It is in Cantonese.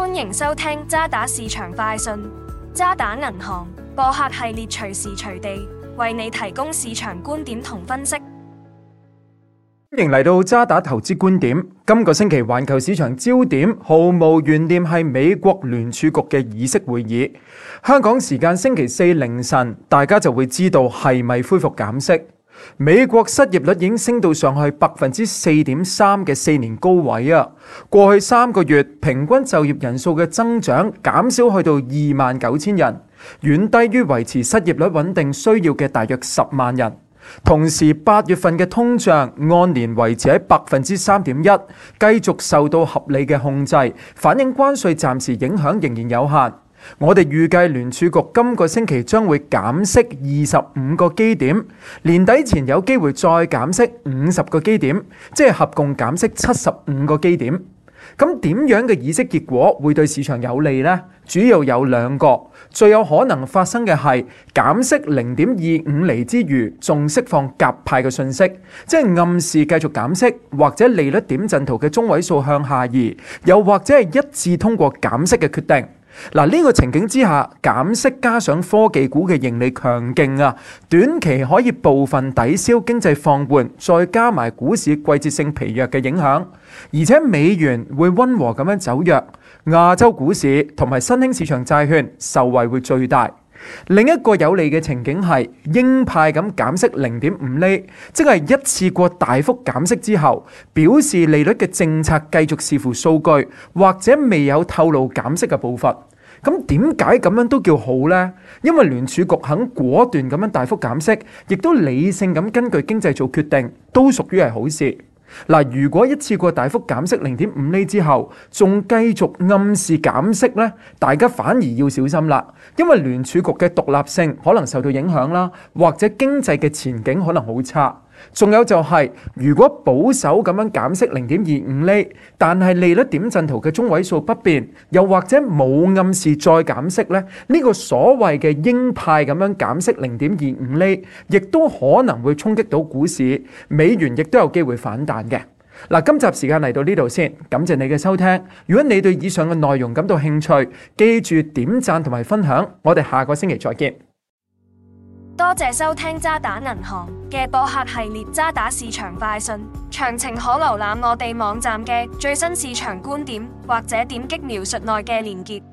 歡迎收聽渣打市場快訊。渣打銀行播客系列隨時隨地為你提供市場觀點同分析。 歡迎嚟到渣打投資觀點。今個星期環球市場焦點毫無懸念係美國聯儲局嘅議息會議。香港時間星期四凌晨，大家就會知道係咪恢復減息。美國失業率已經升到上去4.3%嘅4年高位啊！過去3個月平均就業人數嘅增長減少去到29,000人，遠低於維持失業率穩定需要嘅大約10萬人。同時8月份嘅通脹按年維持喺3.1%，繼續受到合理嘅控制，反映關稅暫時影響仍然有限。我哋預計聯儲局今個星期將會減息25個基點，年底前有機會再減息50個基點，即係合共減息75個基點。咁點樣嘅議息結果會對市場有利呢？主要有兩個，最有可能發生嘅係減息0.25厘之餘，仲釋放鴿派嘅訊息，即係暗示繼續減息，或者利率點陣圖嘅中位數向下移，又或者係一致通過減息嘅決定。嗱，呢個情景之下，減息加上科技股嘅盈利強勁啊，短期可以部分抵消經濟放緩，再加埋股市季節性疲弱嘅影響，而且美元會溫和咁樣走弱，亞洲股市同埋新興市場債券受惠會最大。另一個有利嘅情景係鷹派咁減息0.5厘，即係一次過大幅減息之後，表示利率嘅政策繼續視乎數據，或者未有透露減息嘅步伐。咁點解咁樣都叫好呢？因為聯儲局肯果斷咁樣大幅減息，亦都理性咁根據經濟做決定，都屬於係好事。嗱，如果一次過大幅減息0.5厘之後，仲繼續暗示減息呢，大家反而要小心啦，因為聯儲局嘅獨立性可能受到影響啦，或者經濟嘅前景可能好差。仲有就係，如果保守咁樣減息0.25厘，但係利率點陣圖嘅中位數不變，又或者冇暗示再減息呢，呢個所謂嘅鷹派咁樣減息0.25厘，亦都可能會衝擊到股市，美元亦都有機會反彈嘅。嗱，今集時間嚟到呢度先，感謝你嘅收聽。如果你對以上嘅內容感到興趣，記住點讚同埋分享。我哋下個星期再見。 多謝收聽渣打銀行嘅播客系列渣打市場快訊，詳情可瀏覽我哋網站嘅最新市場觀點，或者點擊描述內嘅連結。